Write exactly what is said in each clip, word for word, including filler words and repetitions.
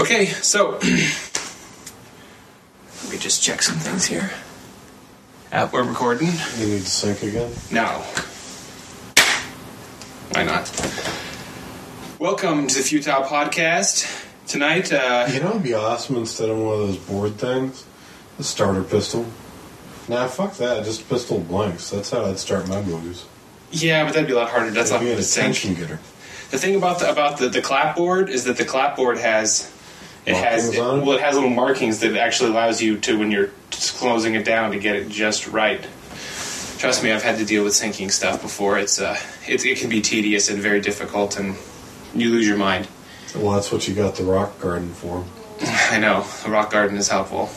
Okay, so let me just check some things here. Uh, we're recording. You need to sync again? No. Why not? Welcome to the Futile Podcast. Tonight, uh... You know, it'd be awesome instead of one of those board things, a starter pistol. Nah, fuck that. Just pistol blanks. That's how I'd start my movies. Yeah, but that'd be a lot harder. That's It'd not be an the attention getter. The thing about the about the, the clapboard is that the clapboard has it Markings has it, on it? well it has little markings that actually allows you to, when you're just closing it down, to get it just right. Trust me, I've had to deal with syncing stuff before. It's uh it, it can be tedious and very difficult, and you lose your mind. Well, that's what you got the rock garden for. I know the rock garden is helpful.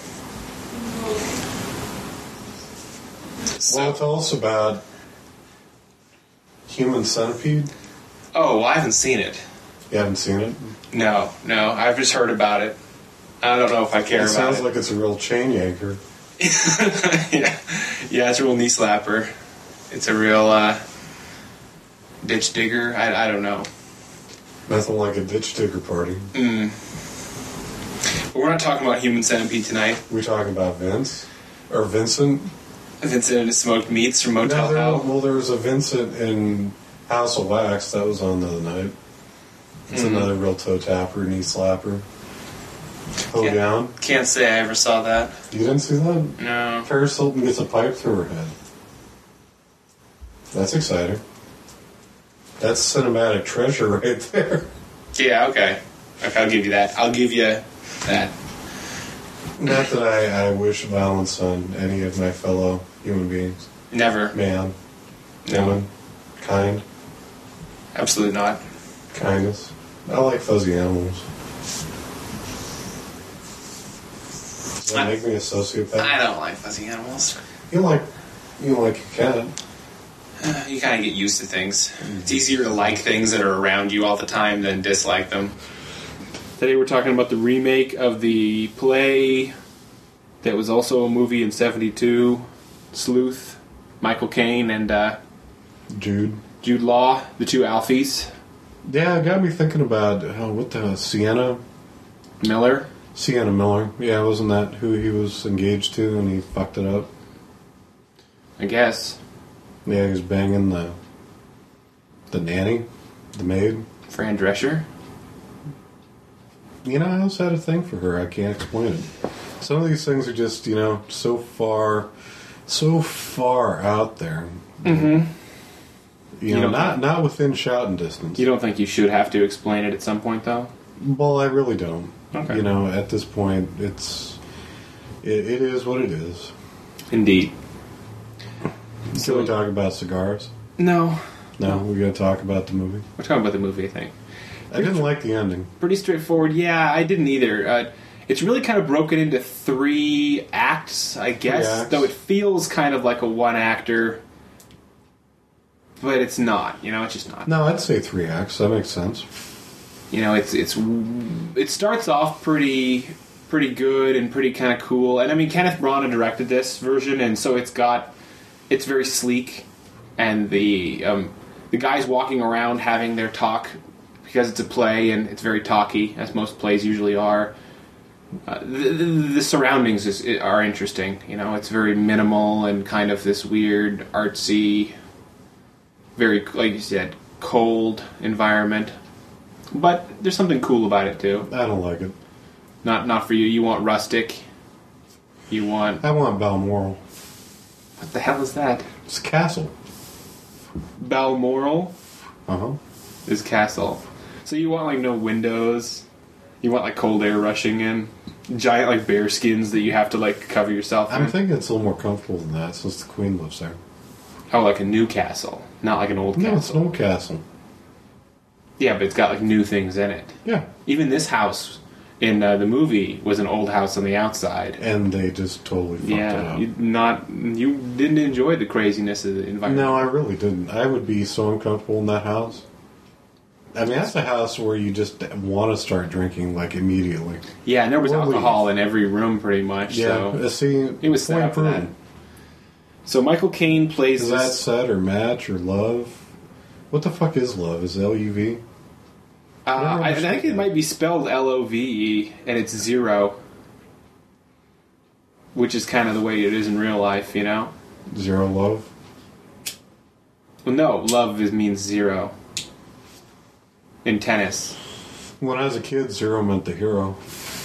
So, Well, tell us about Human Centipede. oh, well, I haven't seen it. You haven't seen it? No, no, I've just heard about it. I don't know if I care It about sounds it. like it's a real chain yanker. yeah, yeah, it's a real knee slapper. It's a real uh, ditch digger. I, I don't know. Nothing like a ditch digger party. Mm. But we're not talking about Human Centipede tonight. We talking about Vince or Vincent? Vincent and his smoked meats from No, Motel there, Hell. well, there was a Vincent in House of Wax that was on the other night. It's Mm-hmm. another real toe tapper, knee slapper. Hold Can't- down. Can't say I ever saw that. You didn't see that? No. Paris Hilton gets a pipe through her head. That's exciting. That's cinematic treasure right there. Yeah, okay. Okay, I'll give you that. I'll give you that. Not that I, I wish violence on any of my fellow human beings. Never. Man, No. woman, kind, Absolutely not. kindness. I like fuzzy animals. Does that make me a sociopath? I don't like fuzzy animals. You like you like a cat. Uh, you kind of get used to things. It's easier to like things that are around you all the time than dislike them. Today we're talking about the remake of the play that was also a movie in seventy-two, Sleuth, Michael Caine and uh, Jude. Jude Law, the two Alfies. Yeah, it got me thinking about oh, what the Sienna Miller. Sienna Miller. Yeah, wasn't that who he was engaged to and he fucked it up? I guess. Yeah, he was banging the the nanny, the maid. Fran Drescher. You know, I always had a thing for her. I can't explain it. Some of these things are just, you know, so far, so far out there. Mm-hmm. You, You know, don't not think- not within shouting distance. You don't think you should have to explain it at some point, though? Well, I really don't. Okay. You know, at this point, it's it, it is what it is. Indeed. Can we talk about cigars? No. No, we're going to talk about the movie. We're talking about the movie, I think. I didn't like the ending. Pretty straightforward. Yeah, I didn't either. Uh, it's really kind of broken into three acts, I guess. Three acts. Though it feels kind of like a one-actor, but it's not. You know, it's just not. No, I'd say three acts. That makes sense. You know, it's it's it starts off pretty pretty good and pretty kind of cool. And I mean, Kenneth Branagh directed this version, and so it's got it's very sleek, and the um, the guys walking around having their talk because it's a play and it's very talky, as most plays usually are. Uh, the, the, the surroundings is, are interesting. You know, it's very minimal and kind of this weird artsy, very like you said, cold environment. But there's something cool about it too. I don't like it. Not not for you. You want rustic. You want I want Balmoral. what the hell is that? It's a castle. Balmoral Uh-huh. is castle. So you want like no windows. You want like cold air rushing in. Giant like bear skins that you have to like cover yourself I'm in. thinking it's a little more comfortable than that since the Queen lives there. Oh, like a new castle, not like an old No, castle. it's an old castle. Yeah, but it's got like new things in it. Yeah. Even this house in uh, the movie was an old house on the outside. And they just totally fucked it Yeah, up. you not you didn't enjoy the craziness of the environment. No, I really didn't. I would be so uncomfortable in that house. I mean, that's a house where you just want to start drinking, like, immediately. Yeah, and there was Or alcohol in every room, pretty much. Yeah, So uh, see, it was set point up for that. proven. So Michael Caine plays Is that this. set or match or love? What the fuck is love? Is it L U V? Uh, Uh, I, I think it might be spelled L O V E, and it's zero. Which is kind of the way it is in real life, you know? Zero love? Well, no, love is, means zero. In tennis. When I was a kid, zero meant the hero.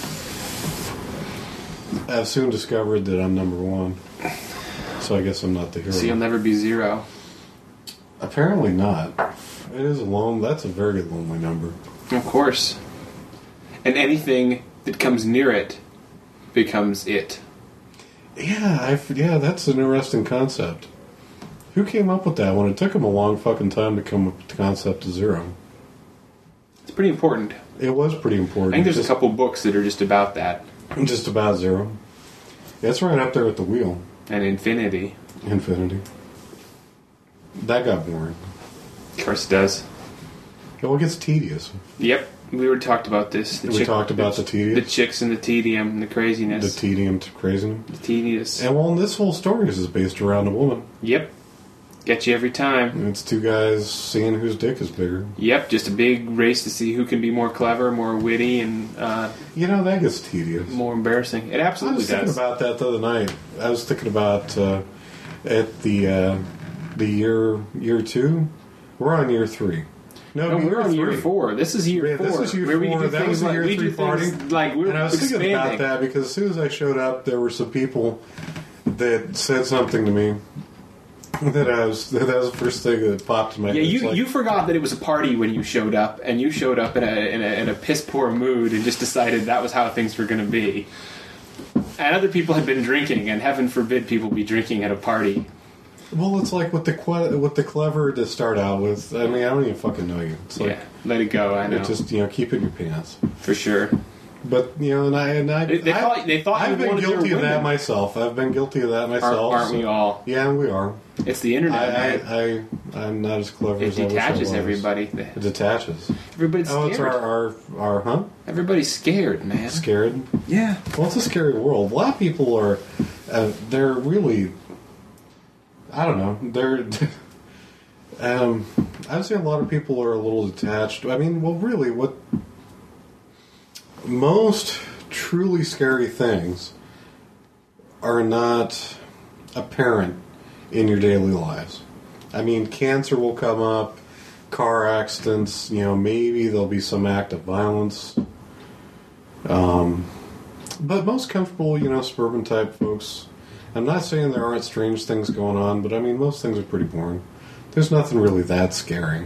I've soon discovered that I'm number one. So I guess I'm not the hero. So you'll never be zero. Apparently not. It is alone. That's a very lonely number. Of course. And anything that comes near it becomes it. Yeah, I, yeah, that's an interesting concept. Who came up with that one? It took him a long fucking time to come up with the concept of zero. It's pretty important. It was pretty important. I think there's just, a couple books that are just about that. Just about zero. Yeah, it's right up there with the wheel. And infinity. Infinity. That got boring. Of course it does. Well, it gets tedious. Yep. We already talked about this. The we chick, talked about the, the tedious. The chicks and the tedium and the craziness. The tedium to craziness. The tedious. And well, this whole story is based around a woman. Yep. Get you every time. And it's two guys seeing whose dick is bigger. Yep, just a big race to see who can be more clever, more witty, and uh, you know, that gets tedious. More embarrassing. It absolutely does. I was thinking about that the other night. I was thinking about uh, at the uh, the year year two. We're on year three. No, no we're on three. year four. This is year yeah, four. This is year Where four. That was a year like, three party. Like we're and I was expanding. thinking about that because as soon as I showed up, there were some people that said something to me. That I was. That was the first thing that popped in my yeah, head. Yeah, you like, you forgot that it was a party when you showed up, and you showed up in a in a, in a piss poor mood, and just decided that was how things were going to be. And other people had been drinking, and heaven forbid people be drinking at a party. Well, it's like with the que- with the clever to start out with. I mean, I don't even fucking know you. It's like, yeah, let it go. I know. Just you know, keep it in your pants for sure. But you know, and I and I, they, they I, thought they thought I've been guilty of that myself. I've been guilty of that myself. Aren't, aren't so, we all? Yeah, we are. It's the internet. I, right? I, I, I'm not as clever it as I wish I was. It detaches everybody. It detaches. Everybody's oh, scared. it's our, our, our, huh? Everybody's scared, man. Scared? Yeah. Well, it's a scary world. A lot of people are, uh, they're really, I don't know, they're, um, I'd say a lot of people are a little detached. I mean, well, really, what, most truly scary things are not apparent in your daily lives. I mean, cancer will come up, car accidents, you know, maybe there'll be some act of violence. Um, but most comfortable, you know, suburban type folks. I'm not saying there aren't strange things going on, but I mean, most things are pretty boring. There's nothing really that scary.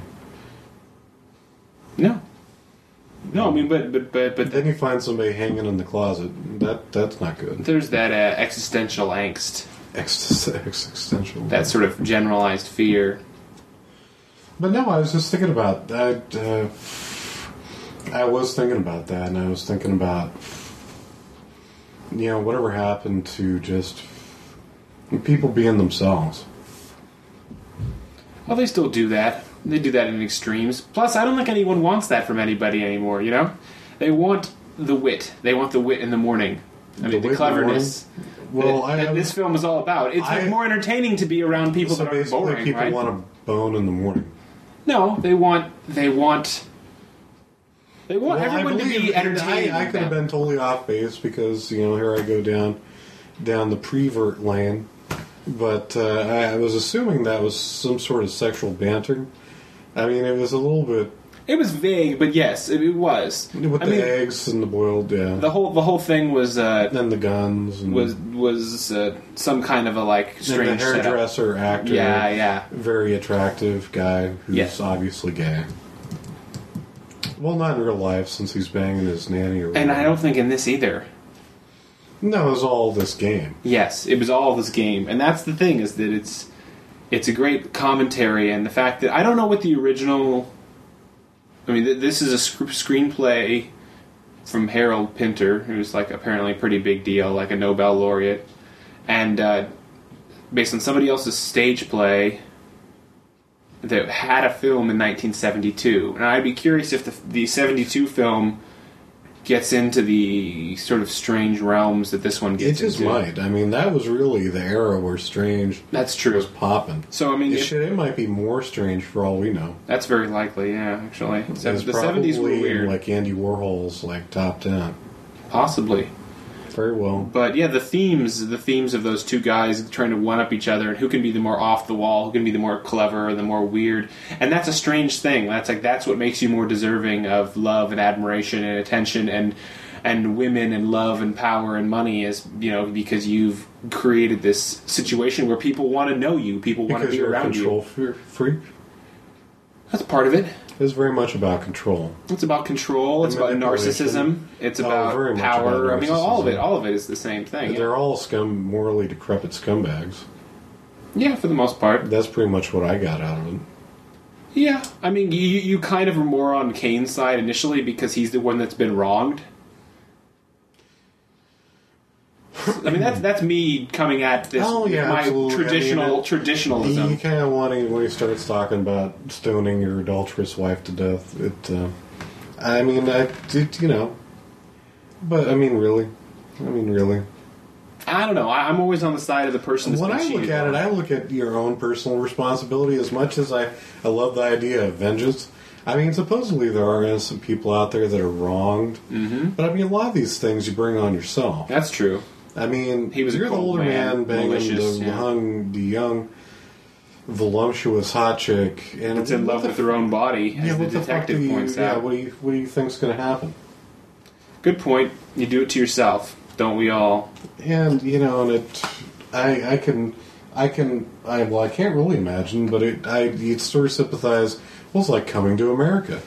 No. No, I mean, but but but but then you find somebody hanging in the closet. That that's not good. There's that uh, existential angst. Ex- existential. That sort of generalized fear. But no, I was just thinking about that. Uh, I was thinking about that, and I was thinking about, you know, whatever happened to just people being themselves. Well, they still do that. They do that in extremes. Plus, I don't think anyone wants that from anybody anymore, you know? They want the wit. They want the wit in the morning. I mean, the, the cleverness. Well, that, I, that this film is all about. It's I, like more entertaining to be around people so that are boring, people right? want a bone in the morning. No, they want... They want... They want well, everyone to be entertained. I, I could have been totally off base because, you know, here I go down down the prevert lane. But uh, I, I was assuming that was some sort of sexual banter. I mean, it was a little bit... It was vague, but yes, it, it was. With I the mean, eggs and the boiled, yeah. The whole the whole thing was... Uh, and the guns. And was was uh, some kind of a, like, strange and the hairdresser setup. actor. Yeah, yeah. Very attractive guy who's yeah. obviously gay. Well, not in real life, since he's banging his nanny or whatever. And I don't think in this either. No, it was all this game. Yes, it was all this game. And that's the thing, is that it's it's a great commentary, and the fact that... I don't know what the original... I mean, th- this is a sc- screenplay from Harold Pinter, who's, like, apparently a pretty big deal, like a Nobel laureate. And uh, based on somebody else's stage play that had a film in nineteen seventy-two. And I'd be curious if the, the seventy-two film gets into the sort of strange realms that this one It gets just into. might. I mean, that was really the era where Strange That's true. was popping. So I mean, It, if- shit, it might be more Strange for all we know. that's very likely. Yeah, actually, It Se- was the seventies were probably weird, like Andy Warhol's like top ten. possibly. Very well. But yeah, the themes, the themes of those two guys trying to one up each other, and who can be the more off the wall, who can be the more clever, the more weird, and that's a strange thing. That's like that's what makes you more deserving of love and admiration and attention and and women and love and power and money, is you know because you've created this situation where people want to know you, people want to Because be you're a around control you. fe- freak. That's part of it. It's very much about control. It's about control. It's And about manipulation. narcissism. It's Oh, about very much power. about I mean, all of it. narcissism. All of it is the same thing. They're Yeah, all scum, morally decrepit scumbags. yeah for the most part. That's pretty much what I got out of it. Yeah, I mean, you you kind of are more on Kane's side initially because he's the one that's been wronged. I mean, that's that's me coming at this Oh, yeah, my absolutely. traditional I mean, it- traditionalism. You kind of want to, when he starts talking about stoning your adulterous wife to death, it, uh, I mean, I, it, you know, but I mean, really? I mean, really? I don't know. I, I'm always on the side of the person that's When been I look cheated at it, on. I look at your own personal responsibility as much as I, I love the idea of vengeance. I mean, supposedly there are innocent people out there that are wronged, mm-hmm. but I mean, a lot of these things you bring on yourself. That's true. I mean, He was a you're the cold older man, man, banging malicious, the, yeah. hung, the young, voluptuous hot chick, and It's in what love the with their own body, as Yeah, the what the fuck detective do you? points Yeah, out. what do you? What do you think's going to happen? Good point. You do it to yourself, don't we all? And you know, and it, I, I can, I can, I well, I can't really imagine, but it, I, you sort of sympathize. Well, it's like Coming to America,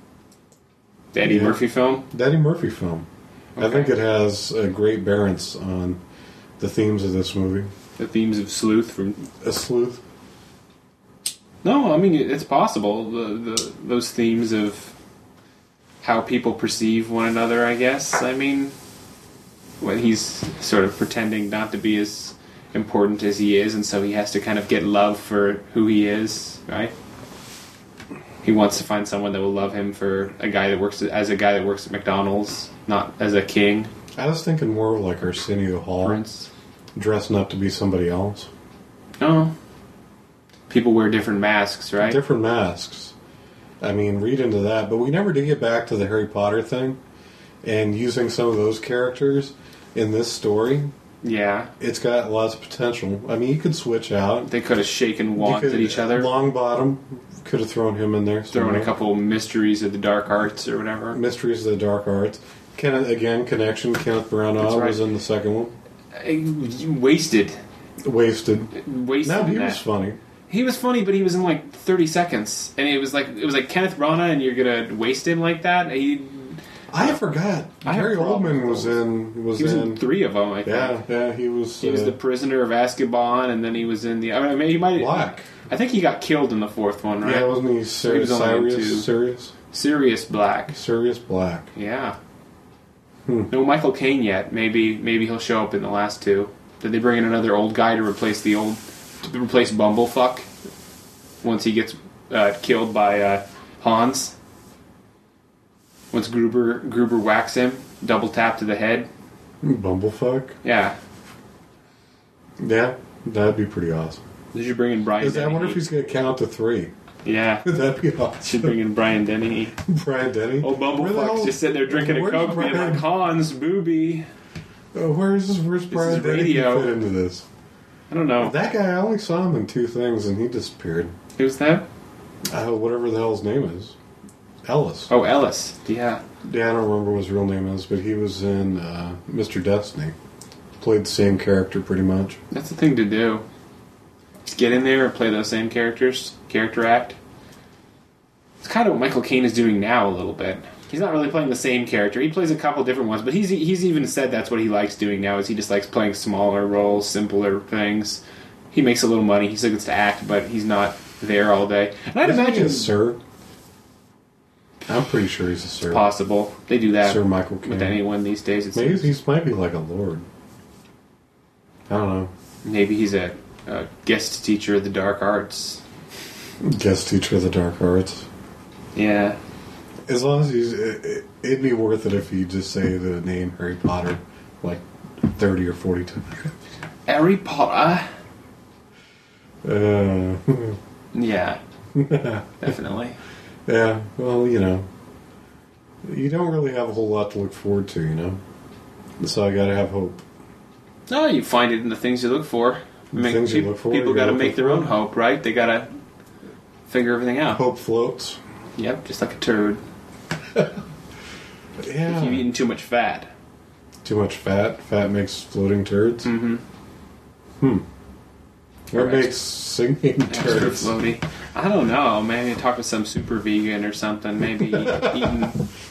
The Eddie Yeah. Murphy film. the Eddie Murphy film. I Okay. think it has a great bearance on the themes of this movie. The themes of sleuth from. A sleuth. No, I mean it's possible. The, the those themes of how people perceive one another. I guess. I mean, when he's sort of pretending not to be as important as he is, and so he has to kind of get love for who he is, right? He wants to find someone that will love him for a guy that works as a guy that works at McDonald's, not as a king. I was thinking more of like Arsenio Hall, Prince. dressing up to be somebody else. Oh, people wear different masks, right? Different masks. I mean, read into that. But we never did get back to the Harry Potter thing. And using some of those characters in this story, Yeah, it's got lots of potential. I mean, you could switch out. they could have shaken You wands could- at each other, Longbottom could have thrown him in there. throwing somewhere. a couple mysteries of the dark arts or whatever. Mysteries of the Dark Arts. Kenneth, again, Connection. Kenneth Branagh That's right. was in the second one. Uh, Wasted, Wasted. wasted. No, in he that. was funny. He was funny, but he was in like thirty seconds, and it was like it was like Kenneth Branagh, and you're gonna waste him like that. He, I forgot. I have Gary problems Oldman with was those. in. Was he was in. in three of them, I think. Yeah, yeah. He was. He was uh, the prisoner of Azkaban, and then he was in the. I mean, he might. Black. I think he got killed in the fourth one, right? Yeah, wasn't he he Sir, was only in two. Sirius? Sirius? Sirius Black. Sirius Black. Yeah. Hmm. No Michael Caine yet. Maybe maybe he'll show up in the last two. Did they bring in another old guy to replace the old to replace Bumblefuck once he gets uh, killed by uh, Hans? Once Gruber Gruber whacks him, double tap to the head. Bumblefuck. Yeah. Yeah, that'd be pretty awesome. They should bring in Brian. Is that, I Dennehy. wonder if he's going to count to three. Yeah. That'd be Should awesome. bring in Brian Denny. Brian Denny. Oh, Where the Bumblefuck's hell- just sitting there drinking a where's Coke, being Brian- like, Hans, booby. Oh, where's this? Where's Brian is Denny radio. fit into this? I don't know. That guy, I only saw him in two things, and he disappeared. Who's that? Uh, whatever the hell his name is, Ellis. Oh, Ellis. Yeah. Yeah, I don't remember what his real name is, but he was in uh, Mister Destiny. Played the same character pretty much. That's the thing to do. Just get in there and play those same characters, character act. It's kind of what Michael Caine is doing now a little bit. He's not really playing the same character. He plays a couple different ones, but he's he's even said that's what he likes doing now. Is he just likes playing smaller roles, simpler things. He makes a little money. He still gets to act, but he's not there all day. And I'd Isn't he imagine a Sir? I'm pretty sure he's a Sir. possible they do that Sir Michael Caine. with anyone these days. It Maybe seems. he might be like a lord. I don't know. Maybe he's a, a guest teacher of the dark arts. Guest teacher of the dark arts. Yeah. As long as he's, it, it, it'd be worth it if you just say the name Harry Potter like thirty or forty times. Harry Potter. Uh, Yeah, definitely. yeah, well, you know, you don't really have a whole lot to look forward to, you know. So I gotta have hope. No, you find it in the things you look for. The Make, things you peop- look for, People you got to gotta make look their for. own hope, right? They got to figure everything out. Hope floats. Yep, just like a turd. Yeah. If you've eaten too much fat. Too much fat. Fat makes floating turds. Mm-hmm. Hmm. What Or makes singing Extra turds? floaty. I don't know. Maybe talk to some super vegan or something. Maybe eating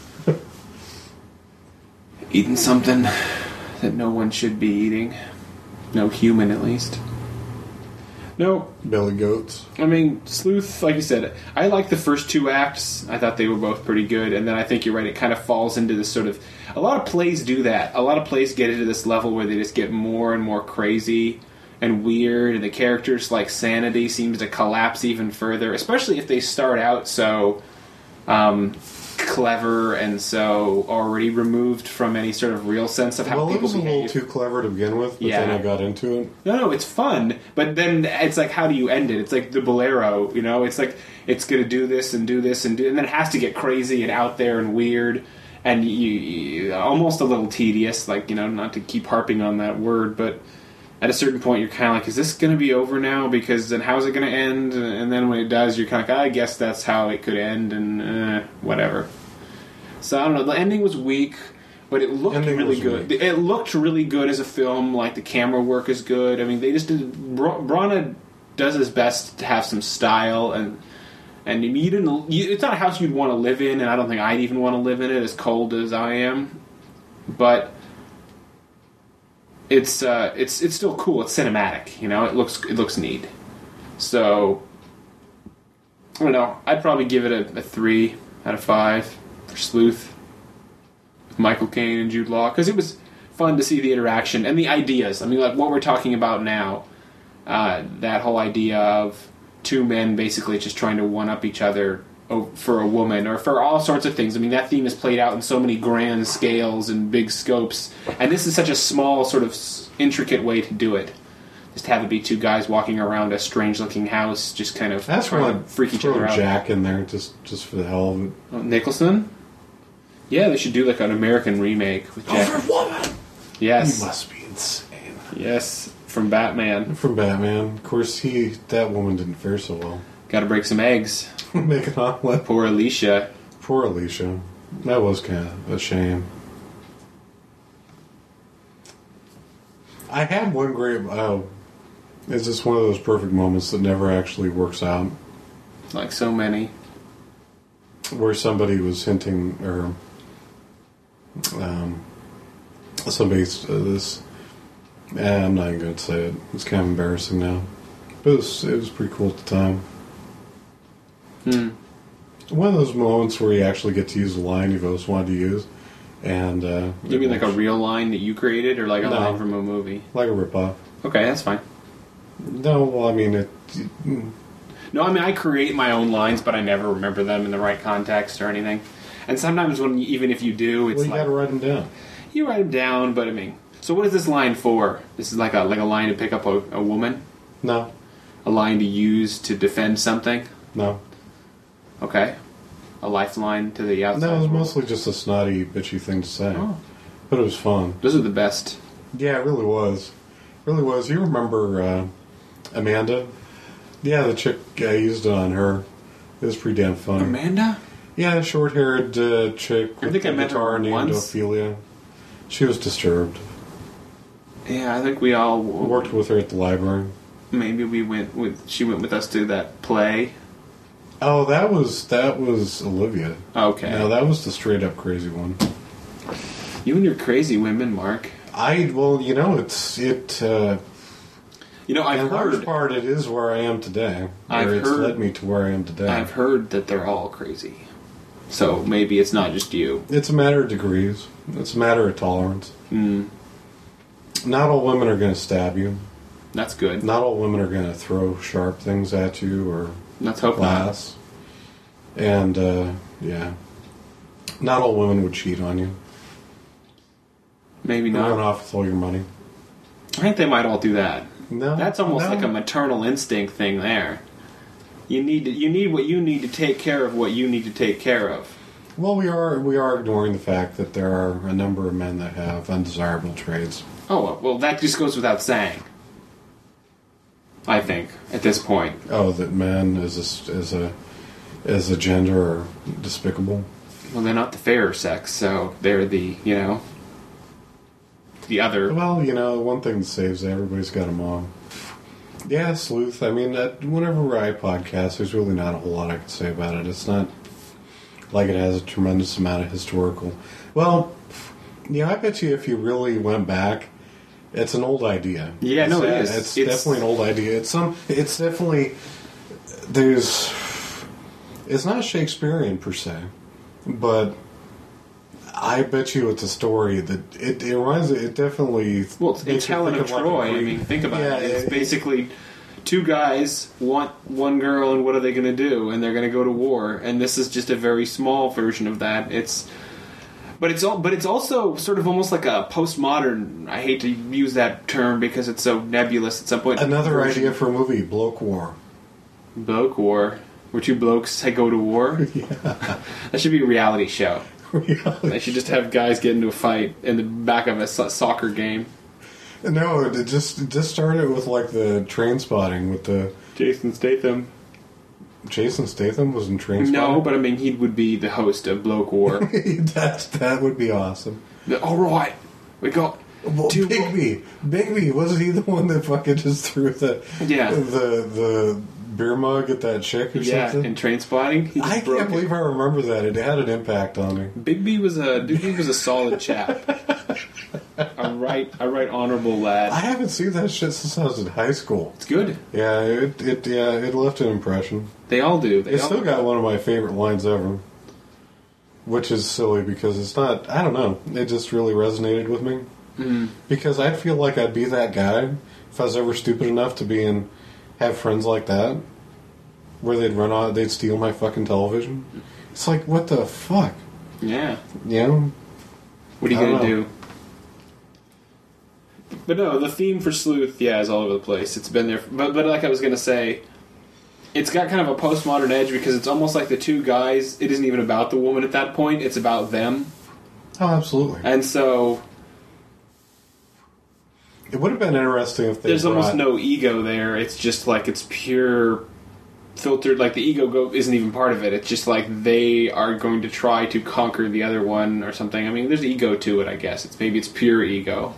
eating something that no one should be eating. No human, at least. No, Belly goats. I mean, Sleuth, like you said, I like the first two acts. I thought they were both pretty good. And then I think you're right, it kind of falls into this sort of... A lot of plays do that. A lot of plays get into this level where they just get more and more crazy and weird, and the characters' like sanity seems to collapse even further, especially if they start out so um, clever and so already removed from any sort of real sense of how Well, it people was a little behave. too clever to begin with, but Yeah. then I got into it. No, no, it's fun, but then it's like, how do you end it? It's like the Bolero, you know? It's like, it's going to do this and do this and do, and then it has to get crazy and out there and weird, and you, you almost a little tedious, like, you know, not to keep harping on that word, but at a certain point you're kind of like, is this going to be over now? Because then how's it going to end? And then when it does, you're kind of like, I guess that's how it could end, and eh, whatever. So, I don't know, the ending was weak, but it looked Ending really was good. weak. It looked really good as a film. Like, the camera work is good. I mean, they just did... Bra- Brana does his best to have some style, and and you didn't... You, it's not a house you'd want to live in, and I don't think I'd even want to live in it, as cold as I am. But it's uh, it's it's still cool. It's cinematic, you know? It looks it looks neat. So, I don't know. I'd probably give it a, a three out of five for Sleuth. Michael Caine and Jude Law, because it was fun to see the interaction and the ideas. I mean, like what we're talking about now, uh, that whole idea of two men basically just trying to one-up each other o- for a woman, or for all sorts of things. I mean, that theme is played out in so many grand scales and big scopes, and this is such a small, sort of s- intricate way to do it. Just have it be two guys walking around a strange-looking house, just kind of That's trying why to freak each throw other out. Jack in there just just for the hell of it. Oh, Nicholson? Yeah, they should do like an American remake with Jack. woman. Yes. He must be insane. Yes, from Batman. From Batman, of course, he that woman didn't fare so well. Got to break some eggs. Make an omelet. Poor Alicia. Poor Alicia. That was kind of a shame. I had one great. Oh, it's just one of those perfect moments that never actually works out, Like so many. where somebody was hinting, or um, somebody's uh, this. Eh, I'm not even going to say it. It's kind of embarrassing now, but it was it was pretty cool at the time. Hmm. One of those moments where you actually get to use a line you've always wanted to use, and uh, You mean like a real line that you created, or like a No. line from a movie? like a ripoff. Okay, that's fine. No, well, I mean it. No, I mean, I create my own lines, but I never remember them in the right context or anything. And sometimes when, you, even if you do, it's Well, you like... got to write them down. You write them down, but I mean... So what is this line for? This is like a like a line to pick up a, a woman? No, A line to use to defend something? no, Okay. A lifeline to the outside no. It was world. mostly just a snotty, bitchy thing to say, Oh. but it was fun. Those are the best. Yeah, it really was. Really was. You remember uh, Amanda? Yeah, the chick I used it on her. It was pretty damn fun. Amanda? Yeah, the short-haired uh, chick I with think the I met her guitar named once. Ophelia. She was disturbed. Yeah, I think we all... Worked with her at the library. Maybe we went with... She went with us to that play. Oh, that was that was Olivia. Okay. No, that was the straight-up crazy one. You and your crazy women, Mark. I well, you know, it's it. Uh, You know, I've in large heard... part, it is where I am today. I've Or it's heard- led me to where I am today. I've heard that they're all crazy. So maybe it's not just you. It's a matter of degrees. It's a matter of tolerance. Mm, Not all women are going to stab you. that's good. Not all women are going to throw sharp things at you or Let's hope not. glass. And uh, yeah, Not all women would cheat on you. Maybe Run not. off with all your money. I think they might all do that. No, That's almost no. like a maternal instinct thing there. You need to, you need what you need to take care of what you need to take care of. Well, we are we are ignoring the fact that there are a number of men that have undesirable traits. Oh, well, that just goes without saying. I think, at this point. Oh, that men as a, as a as a gender are despicable. Well, they're not the fairer sex, so they're the, you know, the other. Well, you know, one thing that saves everybody's got a mom. Yeah, sleuth. I mean, that, whenever I podcast, there's really not a whole lot I can say about it. It's not like it has a tremendous amount of historical. Well, yeah, I bet you if you really went back, it's an old idea. Yeah, it's, no, it uh, is. It's, It's- definitely an old idea. It's some. It's definitely there's. It's not Shakespearean per se, but I bet you it's a story that it, it reminds. It definitely. Well, it's makes you Helen think of like a Troy. I Greek- mean, think about Yeah, it. It's it- basically two guys want one girl, and what are they going to do? And they're going to go to war. And this is just a very small version of that. It's, but it's all, but it's also sort of almost like a postmodern. I hate to use that term because it's so nebulous at some point. Another version. idea for a movie: bloke war. Bloke war, where two blokes say go to war. Yeah. That should be a reality show. Yeah. They should just have guys get into a fight in the back of a so- soccer game. No, it just it just started with like the train spotting with the Jason Statham. Jason Statham was in train spotting. No, but I mean, he would be the host of Bloke War. that that would be awesome. All right, we got Well, two. Bigby, Bigby, wasn't he the one that fucking just threw the Yeah. the the beer mug at that chick or Yeah, something? in Train Spotting, he just I broke can't believe I remember that. It had an impact on me. it. Bigby was a Bigby was a solid chap. a right, a right honorable lad. I haven't seen that shit since I was in high school. It's good. Yeah, it it yeah it left an impression. They all do. They It's all still got one of my favorite lines ever, which is silly because it's not. I don't know. It just really resonated with me Mm. because I feel like I'd be that guy if I was ever stupid enough to be in have friends like that, where they'd run out, they'd steal my fucking television. It's like, what the fuck, Yeah. you know? What are you I don't gonna know. do? But no, the theme for Sleuth, yeah, is all over the place. It's been there, but but like I was gonna say, it's got kind of a postmodern edge because it's almost like the two guys. It isn't even about the woman at that point; it's about them, Oh, absolutely. and so It would have been interesting if they there's brought, almost no ego there. It's just like it's pure filtered. Like the ego go isn't even part of it. It's just like they are going to try to conquer the other one or something. I mean, there's ego to it, I guess. It's maybe it's pure ego,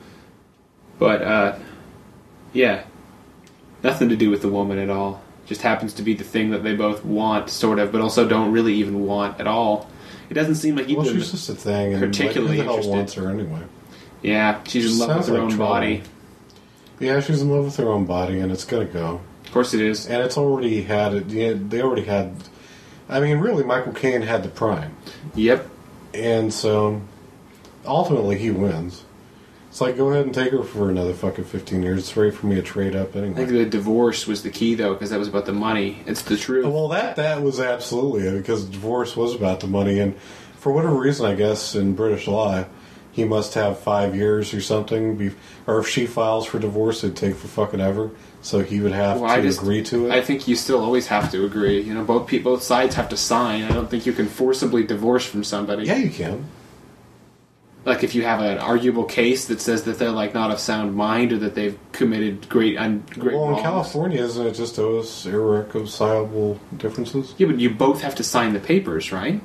but uh, yeah, nothing to do with the woman at all. Just happens to be the thing that they both want, sort of, but also don't really even want at all. It doesn't seem like Well, either. she's just a thing, and particularly like, who the hell interested. wants her anyway? Yeah, she's in She love with sounds her like own trouble. body. Yeah, she's in love with her own body, and it's gonna go. Of course, it is. And it's already had it. Yeah, they already had. I mean, really, Michael Caine had the prime, Yep. and so ultimately he wins. It's like, go ahead and take her for another fucking fifteen years. It's ready for me to trade up I think anyway. the divorce was the key, though, because that was about the money. It's the truth. Well, that that was absolutely it, because divorce was about the money, and for whatever reason, I guess in British law, he must have five years or something. Be, or if she files for divorce, it'd take for fucking ever. So he would have Well, I to just- agree to it. I think you still always have to agree. You know, both people, both sides have to sign. I don't think you can forcibly divorce from somebody. yeah, you can. Like if you have an arguable case that says that they're like not of sound mind or that they've committed great un, great Well, in wrongs. California, isn't it just those irreconcilable differences? Yeah, but you both have to sign the papers, right?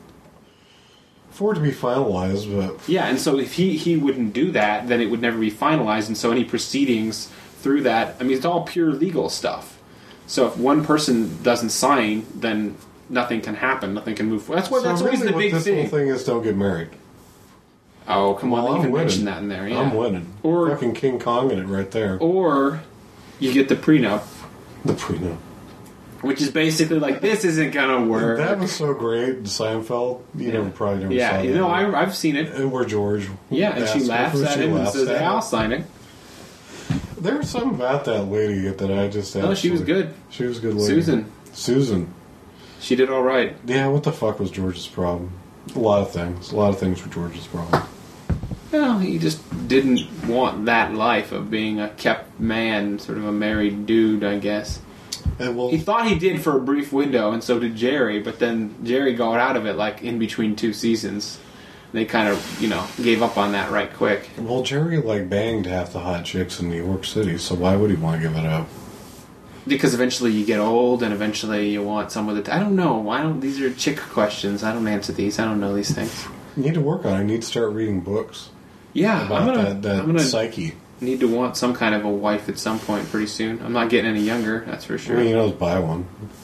For it to be finalized, but Yeah, and so if he, he wouldn't do that, then it would never be finalized, and so any proceedings through that, I mean, it's all pure legal stuff. So if one person doesn't sign, then nothing can happen, nothing can move forward. That's what so that's really always the what big this thing. whole thing is, don't get married. Oh, come on, Well, they I'm even winning. mention that in there, yeah. I'm winning. Or- fucking King Kong in it right there. Or you get the prenup, The prenup. which is basically like, this isn't gonna work. That was so great. Seinfeld. You Yeah. never probably never yeah, saw you that. know, I, I've seen it. And where George. Yeah, and she asks her laughs for- at she him and laughs says, at "Hey, him. I'll sign it." There was something about that lady that I just. No, she was absolutely- good. She was a good lady. Susan. Susan. She did all right. Yeah, what the fuck was George's problem? A lot of things. A lot of things were George's problem. Well, he just didn't want that life of being a kept man, sort of a married dude, I guess. And well, He thought he did for a brief window, and so did Jerry, but then Jerry got out of it, like, in between two seasons. They kind of, you know, gave up on that right quick. well, Jerry like banged half the hot chicks in New York City, so why would he want to give it up? Because eventually you get old, and eventually you want someone that... I don't know. I don't... These are chick questions. I don't answer these. I don't know these things. You need to work on it. You need to start reading books Yeah, about I'm gonna, that, that I'm gonna psyche. need to want some kind of a wife at some point pretty soon. I'm not getting any younger, that's for I sure. mean, you know, just buy one.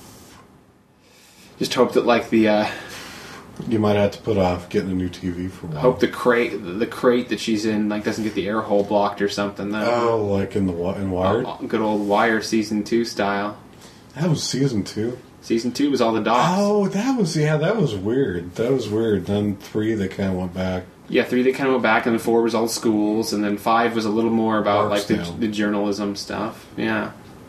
Just hope that, like, the... Uh, You might have to put off getting a new T V for a while. hope the crate the crate that she's in, like, doesn't get the air hole blocked or something. That, Oh, like in the wi- in Wired? uh, good old Wire season two style. That was season two. Season two was all the docs. Oh, that was yeah, that was weird. That was weird. Then three, they kind of went back. Yeah, three they kind of went back, and then four was all schools, and then five was a little more about like the, Barksdale. the journalism stuff. Yeah,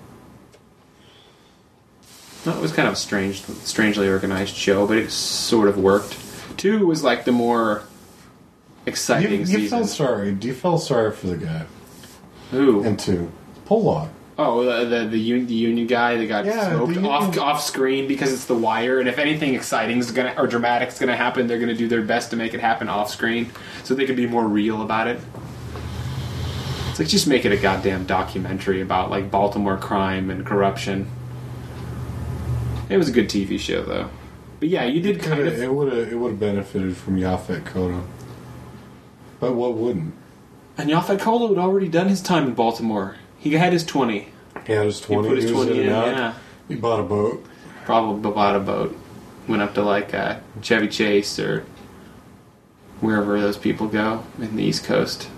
no, it was kind of a strange, strangely organized show, but it sort of worked. Two was like the more exciting You, you season. felt sorry. You felt sorry for the guy. Who? And two, Pollock. Oh, the the, the, un, the union guy that got Yeah, smoked the union- off off screen because it's The Wire, and if anything exciting is gonna or dramatic is gonna happen, they're gonna do their best to make it happen off screen, so they can be more real about it. It's like just make it a goddamn documentary about like Baltimore crime and corruption. It was a good T V show though, but yeah, you did kind Coulda- of. It would have it would have benefited from Yaphet Kotto. But what wouldn't? And Yaphet Kotto had already done his time in Baltimore. He had his twenty. He had his twenty. He put his was twenty in. and out. Yeah. He bought a boat. Probably bought a boat. Went up to like uh, Chevy Chase or wherever those people go in the East Coast.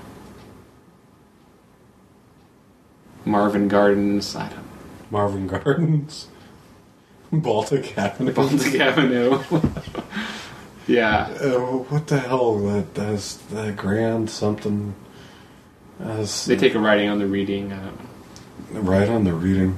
Marvin Gardens. I don't Marvin Gardens. Baltic Avenue. Baltic Avenue. Yeah. Uh, what the hell? That that's that grand something. That's, They take a writing on the reading. I don't know. right on the reading.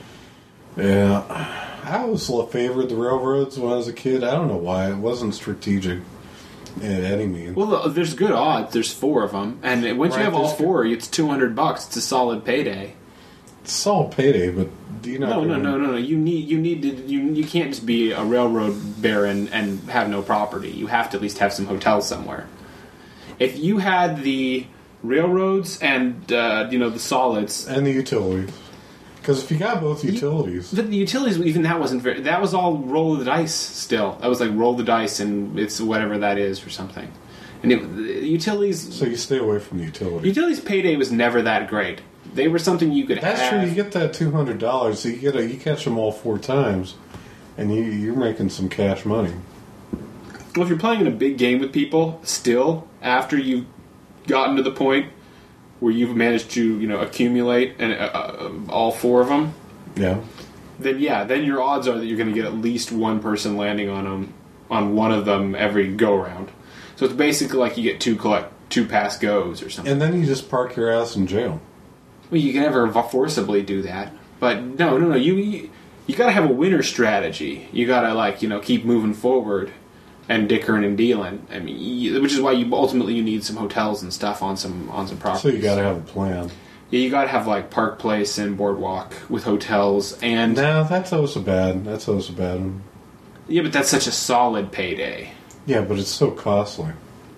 Yeah, I always favored the railroads when I was a kid. I don't know why. It wasn't strategic in any means. Well, there's good odds. There's four of them, and once you Right, have all there's- four, it's two hundred bucks. It's a solid payday. It's a solid payday, but do you not? No, no, no, no, no. You need, you need to, you, you can't just be a railroad baron and have no property. You have to at least have some hotels somewhere. If you had the railroads and uh, you know the solids, And the utilities. Because if you got both utilities, the, the utilities, even that wasn't very. That was all roll of the dice. Still, that was like roll the dice and it's whatever that is or something. And it, the utilities, so you stay away from the utilities. utilities payday was never that great. They were something you could That's have. true. You get that two hundred dollars, so you get a, you catch them all four times, and you you're making some cash money. Well, if you're playing in a big game with people, still, after you've gotten to the point where you've managed to, you know, accumulate and uh, uh, all four of them, Yeah. then yeah, then your odds are that you're going to get at least one person landing on them, on one of them every go around. So it's basically like you get two collect two pass goes or something. And then you just park your ass in jail. Well, you can never forcibly do that, but no, no, no. You you, you got to have a winner strategy. You got to like you know keep moving forward and dickering and dealing. I mean, you, which is why you ultimately you need some hotels and stuff on some on some properties. So you got to have a plan. Yeah, you got to have like Park Place and Boardwalk with hotels and No, that's always a bad. That's always a bad one. yeah, but that's such a solid payday. Yeah, but it's so costly.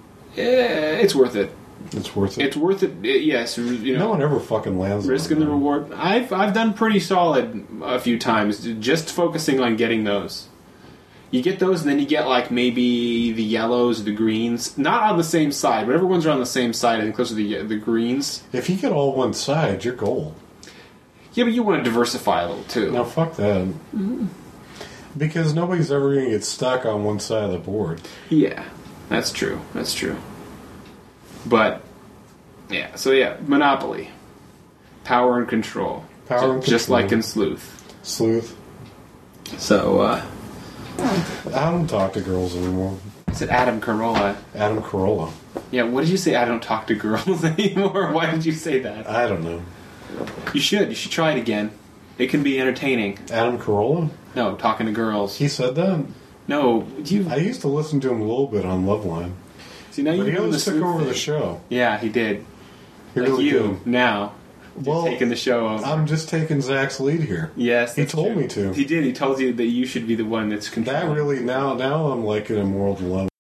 Yeah, it's worth it. It's worth it. It's worth it. eh, Yes, you know. No one ever fucking lands. Risk on and the that. reward. I've I've done pretty solid a few times, just focusing on getting those. You get those, and then you get like maybe the yellows, the greens, not on the same side, but everyone's are on the same side. I think those are the the greens. If you get all one side, you're gold. Yeah, but you want to diversify a little too. Now fuck that. Because nobody's ever going to get stuck on one side of the board. Yeah, that's true. That's true. But yeah, so yeah, Monopoly, power and control, Power Ju- and just control. like in Sleuth. Sleuth. So uh, I don't talk to girls anymore. I said Adam Carolla. Adam Carolla. Yeah, what did you say? I don't talk to girls anymore. Why did you say that? I don't know. You should. You should try it again. It can be entertaining. Adam Carolla? No, talking to girls. He said that? No, you. I used to listen to him a little bit on Loveline. See, now But you he always took over the show. Yeah, he did. He like really you did. now. Well, taking the show over. I'm just taking Zach's lead here. Yes, he that's told true. me to. He did. He told you that you should be the one that's controlling. That really now now I'm liking him more than love.